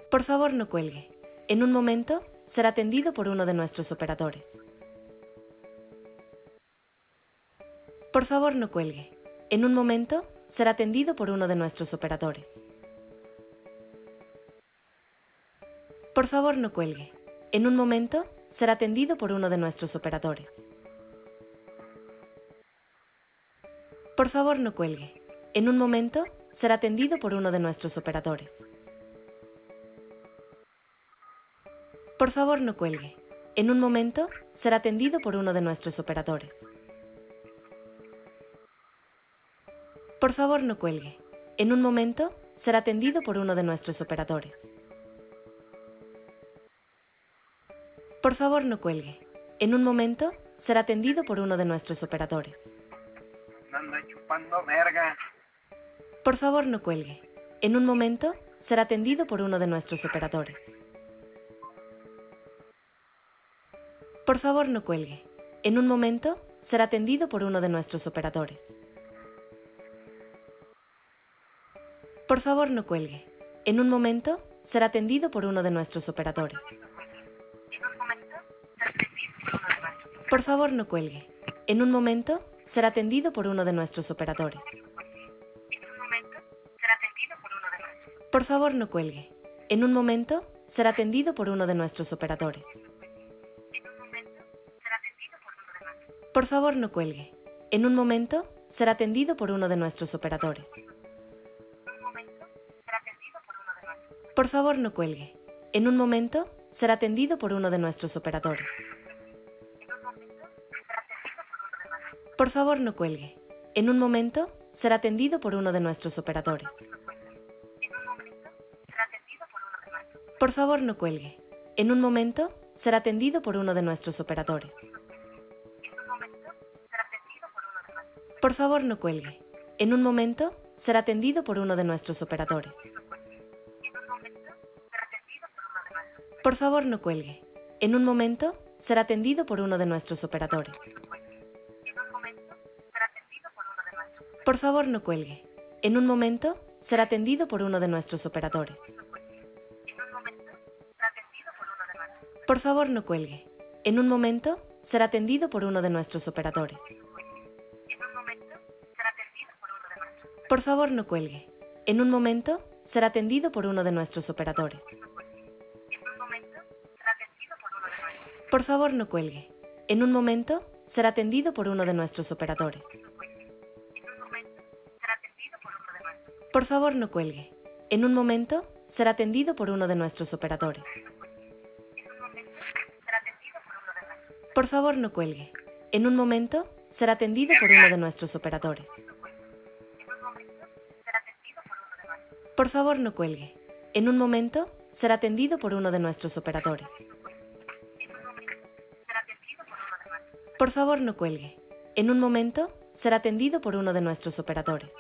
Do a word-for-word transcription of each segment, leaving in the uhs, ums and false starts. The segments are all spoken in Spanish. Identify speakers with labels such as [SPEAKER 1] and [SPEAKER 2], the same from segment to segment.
[SPEAKER 1] Por favor, no cuelgue. En un momento, será atendido por uno de nuestros operadores. Por favor, no cuelgue. En un momento, será atendido por uno de nuestros operadores. Por favor, no cuelgue. En un momento, será atendido por uno de nuestros operadores. Por favor, no cuelgue. En un momento, será atendido por uno de nuestros operadores. Por favor, no cuelgue. En un momento, será atendido por uno de nuestros operadores. Por favor, no cuelgue. En un momento, será atendido por uno de nuestros operadores. Por favor, no cuelgue. En un momento, será atendido por uno de nuestros operadores.
[SPEAKER 2] Anda chupando verga.
[SPEAKER 1] Por favor, no cuelgue. En un momento, será atendido por uno de nuestros operadores. Por favor, no cuelgue. En un momento, será atendido por uno de nuestros operadores. Por favor, no cuelgue. En un momento, será atendido por uno de nuestros operadores. Por favor, no cuelgue. En un momento, será atendido por uno de nuestros operadores. Por favor, no cuelgue. En un momento, será atendido por uno de nuestros operadores. Por favor, no cuelgue. En un momento, será atendido por uno de nuestros operadores. Por favor, no cuelgue. En un momento, será atendido por uno de nuestros operadores. Por favor, no cuelgue. En un momento, será atendido por uno de nuestros operadores. Por favor, no cuelgue. En un momento, será atendido por uno de nuestros operadores. Por favor, no cuelgue. En un momento, será atendido por uno de nuestros operadores. Por favor, no cuelgue. En un momento, será atendido por uno de nuestros operadores. Por favor, no cuelgue. En un momento, será atendido por uno de nuestros operadores. Por favor, no cuelgue. En un momento, será atendido por uno de nuestros operadores. Por favor, no cuelgue. En un momento, será atendido por uno de nuestros operadores. Por favor, no cuelgue. En un momento, será atendido por uno de nuestros operadores. Por favor, no cuelgue. En un momento, será atendido por uno de nuestros operadores. Por favor, no cuelgue. En un momento, será atendido por uno de nuestros operadores. Por favor, no cuelgue. En un momento, será atendido por uno de nuestros operadores. Por favor, no cuelgue. En un momento, será atendido por uno de nuestros operadores.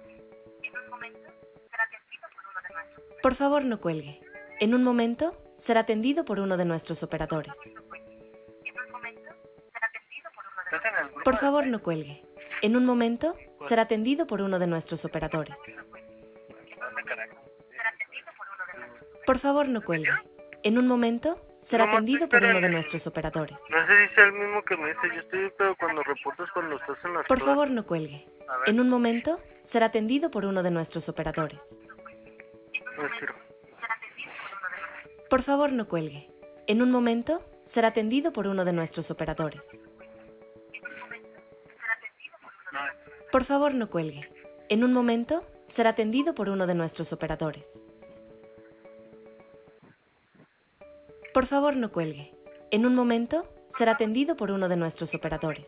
[SPEAKER 1] Por favor, no cuelgue. En un momento, será atendido por uno de nuestros operadores.
[SPEAKER 2] ¿Estás en el grupo
[SPEAKER 1] Por
[SPEAKER 2] de
[SPEAKER 1] favor, no
[SPEAKER 2] Facebook?
[SPEAKER 1] cuelgue. En un momento, será atendido por uno de nuestros operadores.
[SPEAKER 2] ¿Dónde carajo?
[SPEAKER 1] Por favor, no cuelgue. En un momento, será
[SPEAKER 3] Nomás
[SPEAKER 1] atendido por uno de
[SPEAKER 3] espérame.
[SPEAKER 1] nuestros operadores.
[SPEAKER 3] No sé si sea el mismo que me dice, yo estoy pero cuando reportas cuando estás en las
[SPEAKER 1] Por
[SPEAKER 3] clases.
[SPEAKER 1] favor, no cuelgue.
[SPEAKER 2] A ver.
[SPEAKER 1] En un momento, será atendido por uno de nuestros operadores.
[SPEAKER 3] No quiero.
[SPEAKER 1] Por favor, no cuelgue. En un momento, será atendido por uno de nuestros operadores.
[SPEAKER 2] No,
[SPEAKER 1] Por favor, no cuelgue. En un momento, será atendido por uno de nuestros operadores. Por favor, no cuelgue. En un momento, será atendido por uno de nuestros operadores.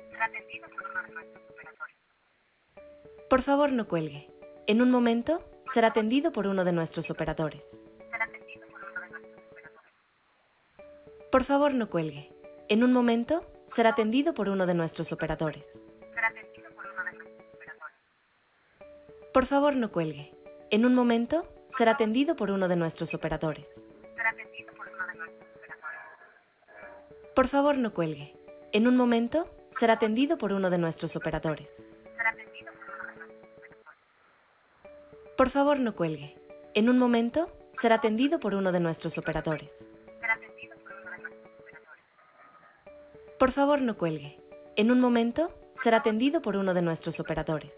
[SPEAKER 1] Por favor, no cuelgue. En un momento, será atendido por uno de nuestros operadores. Por favor, no cuelgue. En un momento, será atendido por uno de nuestros operadores. Por favor, no cuelgue. En un momento, será atendido por uno de nuestros operadores. Por favor, no cuelgue. En un momento, será atendido por uno de nuestros operadores. Por favor, no cuelgue. En un momento, será atendido por uno de nuestros operadores. Por favor, no cuelgue. En un momento, será atendido por uno de nuestros operadores.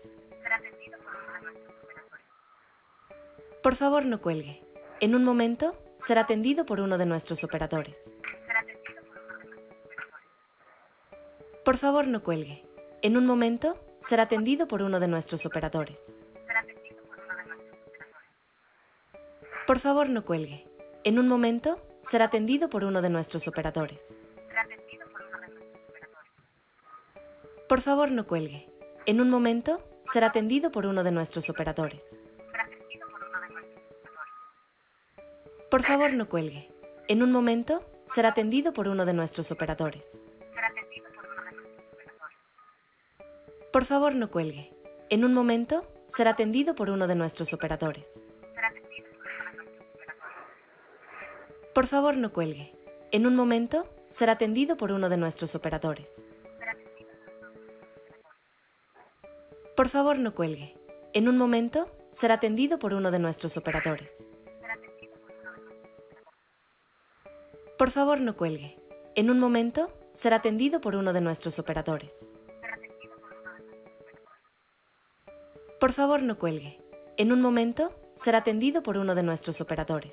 [SPEAKER 1] Por favor, no cuelgue. En un momento, será atendido por uno de nuestros operadores. Por favor, no cuelgue. En un momento, será atendido por uno de nuestros operadores. Por favor, no cuelgue. En un momento, será atendido por uno de nuestros operadores. Por favor, no cuelgue. En un momento, será atendido por uno de nuestros operadores. Por favor, no cuelgue. En un momento, será atendido por uno de nuestros operadores. Por favor, no cuelgue. En un momento, será atendido por uno de nuestros operadores. Por favor, no cuelgue. En un momento, será atendido por uno de nuestros operadores. Por favor, no cuelgue. En un momento, será atendido por uno de nuestros operadores. Por favor, no cuelgue. En un momento, será atendido por uno de nuestros operadores. Por favor, no cuelgue. En un momento, será atendido por uno de nuestros operadores.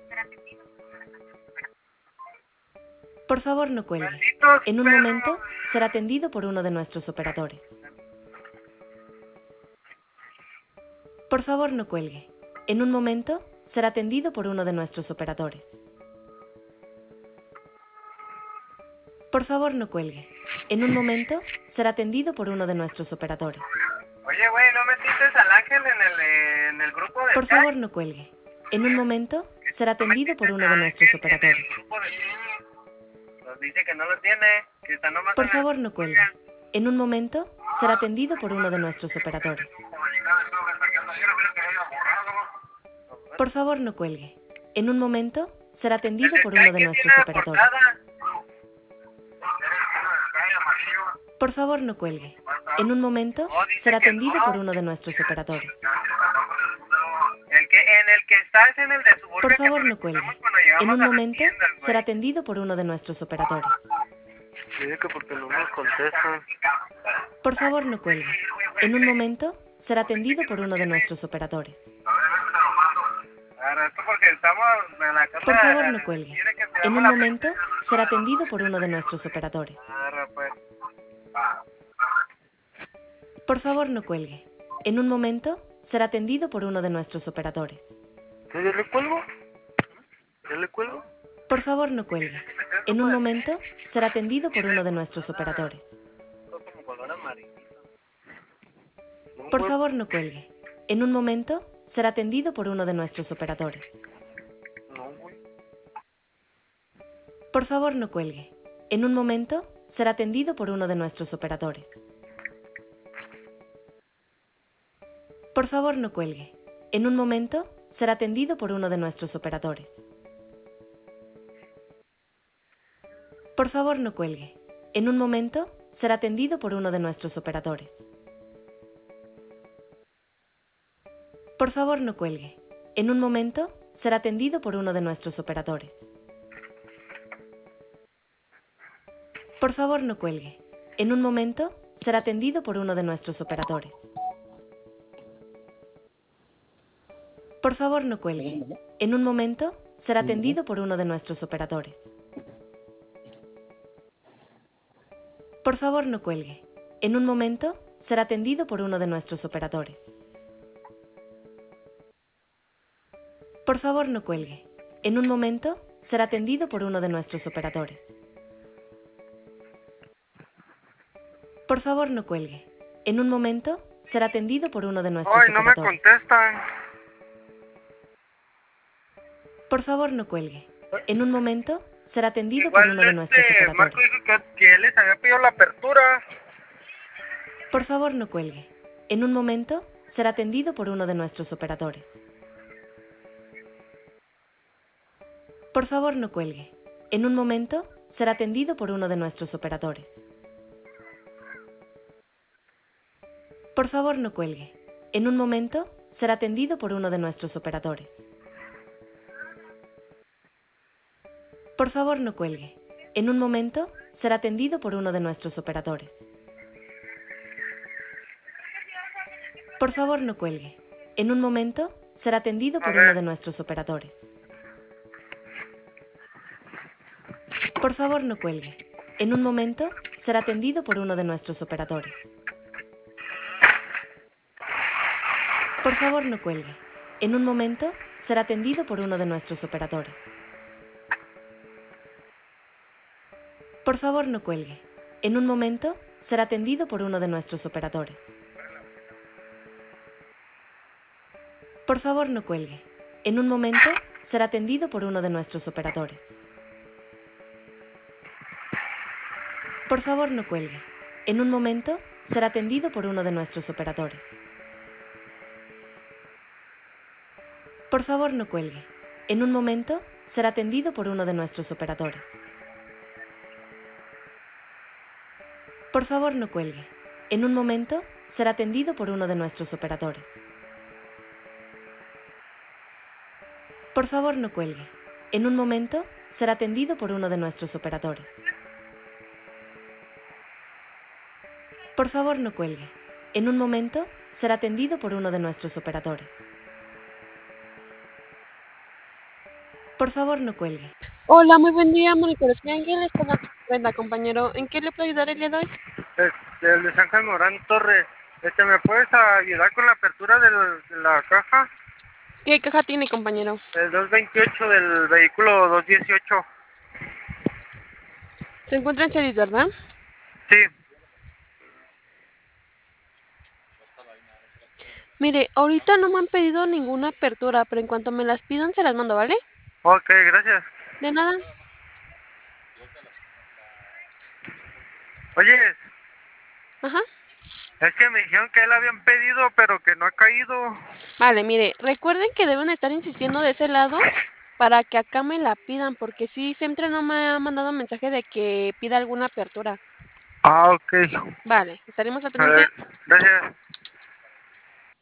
[SPEAKER 1] Por favor, no cuelgue. En un momento, será atendido por uno de nuestros operadores. Por favor, no cuelgue. En un momento, será atendido por uno de nuestros operadores. Por favor, no cuelgue. En un momento, será atendido por uno de nuestros operadores.
[SPEAKER 2] Oye, güey, ¿no metiste al Ángel en el, en el grupo de
[SPEAKER 1] Por favor, no cuelgue. En un momento, será atendido por uno de nuestros operadores.
[SPEAKER 2] Nos dice que no lo tiene, que está nomás
[SPEAKER 1] Por
[SPEAKER 2] en el-
[SPEAKER 1] favor, no cuelgue. En un momento, será atendido por uno de nuestros operadores. Por favor, no cuelgue. En un momento, será atendido por uno de nuestros operadores. Por favor, no cuelgue. En un momento, será atendido por uno de nuestros operadores.
[SPEAKER 2] El que, en el que está es en el de Suburbia.
[SPEAKER 1] Por
[SPEAKER 2] que
[SPEAKER 1] favor,
[SPEAKER 2] nos
[SPEAKER 1] no cuelgue.
[SPEAKER 2] encontramos cuando
[SPEAKER 1] En
[SPEAKER 2] llegamos
[SPEAKER 1] un
[SPEAKER 2] a las
[SPEAKER 1] momento,
[SPEAKER 2] tiendas, güey.
[SPEAKER 1] será atendido por uno de nuestros operadores.
[SPEAKER 3] Dice que porque no nos contestan.
[SPEAKER 1] Por favor, no cuelgue. En un momento, será atendido por uno de nuestros operadores.
[SPEAKER 2] Ahora, esto porque estamos en la casa
[SPEAKER 1] Por favor,
[SPEAKER 2] de-
[SPEAKER 1] no cuelgue.
[SPEAKER 2] quiere que
[SPEAKER 1] En
[SPEAKER 2] seamos
[SPEAKER 1] un
[SPEAKER 2] la-
[SPEAKER 1] momento, será atendido por uno de nuestros operadores.
[SPEAKER 2] Ahora, pues.
[SPEAKER 1] Por favor, no cuelgue. En un momento, será atendido por uno de nuestros operadores.
[SPEAKER 3] ¿Ya le cuelgo? ¿Ya le cuelgo?
[SPEAKER 1] Por favor, no cuelgue. En un momento, será atendido por uno de nuestros operadores.
[SPEAKER 2] Como color amarillo.
[SPEAKER 3] No,
[SPEAKER 1] Por
[SPEAKER 3] güey.
[SPEAKER 1] favor, no cuelgue. En un momento, será atendido por uno de nuestros operadores.
[SPEAKER 3] No, güey.
[SPEAKER 1] Por favor, no cuelgue. En un momento, será atendido por uno de nuestros operadores. Por favor, no cuelgue. En un momento, será atendido por uno de nuestros operadores. Por favor, no cuelgue. En un momento, será atendido por uno de nuestros operadores. Por favor, no cuelgue. En un momento, será atendido por uno de nuestros operadores. Por favor, no cuelgue. En un momento, será atendido por uno de nuestros operadores. Por favor, no cuelgue. En un momento, será atendido por uno de nuestros operadores. Por favor, no cuelgue. En un momento, será atendido por uno de nuestros operadores. Por favor, no cuelgue. En un momento, será atendido por uno de nuestros operadores. Por favor, no cuelgue. En un momento, será atendido por uno de nuestros
[SPEAKER 3] Ay, no me
[SPEAKER 1] operadores.
[SPEAKER 3] contestan.
[SPEAKER 1] Por favor, no cuelgue. En un momento, será atendido por
[SPEAKER 2] Igual
[SPEAKER 1] uno de nuestros
[SPEAKER 2] este Marco
[SPEAKER 1] operadores.
[SPEAKER 2] dijo que, que él les había pedido la apertura.
[SPEAKER 1] Por favor, no cuelgue. En un momento, será atendido por uno de nuestros operadores. Por favor, no cuelgue. En un momento, será atendido por uno de nuestros operadores. Por favor, no cuelgue. En un momento, será atendido por uno de nuestros operadores. Por favor, no cuelgue. En un momento será atendido por uno de nuestros operadores. Por favor, no cuelgue. En un momento será atendido por uno de nuestros operadores. Por favor, no cuelgue. En un momento será atendido por uno de nuestros operadores. Por favor, no cuelgue. En un momento será atendido por uno de nuestros operadores. Por favor, no cuelgue. En un momento será atendido por uno de nuestros operadores. Por favor, no cuelgue. En un momento será atendido por uno de nuestros operadores. Por favor, no cuelgue. En un momento será atendido por uno de nuestros operadores. Por favor, no cuelgue. En un momento será atendido por uno de nuestros operadores. Por favor, no cuelgue. En un momento será atendido por uno de nuestros operadores. Por favor, no cuelgue. En un momento será atendido por uno de nuestros operadores. Por favor, no cuelgue. En un momento será atendido por uno de nuestros operadores. Por favor, no cuelgue.
[SPEAKER 4] Hola, muy buen día, Monitorología Ángeles, con la Brenda, compañero. ¿En qué le puedo ayudar el día de hoy?
[SPEAKER 3] Este, el Luis Ángel Morán Torres. Este, ¿me puedes ayudar con la apertura del- de la caja?
[SPEAKER 4] ¿Qué caja tiene, compañero?
[SPEAKER 3] El doscientos veintiocho del vehículo doscientos dieciocho.
[SPEAKER 4] Se encuentra en series, ¿verdad?
[SPEAKER 3] Sí.
[SPEAKER 4] Mire, ahorita no me han pedido ninguna apertura, pero en cuanto me las pidan se las mando, ¿vale?
[SPEAKER 3] Ok, gracias.
[SPEAKER 4] De nada.
[SPEAKER 3] Oye,
[SPEAKER 4] Ajá.
[SPEAKER 3] es que me dijeron que la habían pedido, pero que no ha caído.
[SPEAKER 4] Vale, mire, recuerden que deben estar insistiendo de ese lado para que acá me la pidan, porque sí, siempre no me ha mandado mensaje de que pida alguna apertura.
[SPEAKER 3] Ah, ok.
[SPEAKER 4] Vale, estaremos al
[SPEAKER 3] A ver,
[SPEAKER 4] pendiente.
[SPEAKER 3] gracias.